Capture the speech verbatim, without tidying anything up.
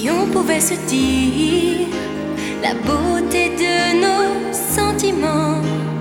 Si on pouvait se dire la beauté de nos sentiments.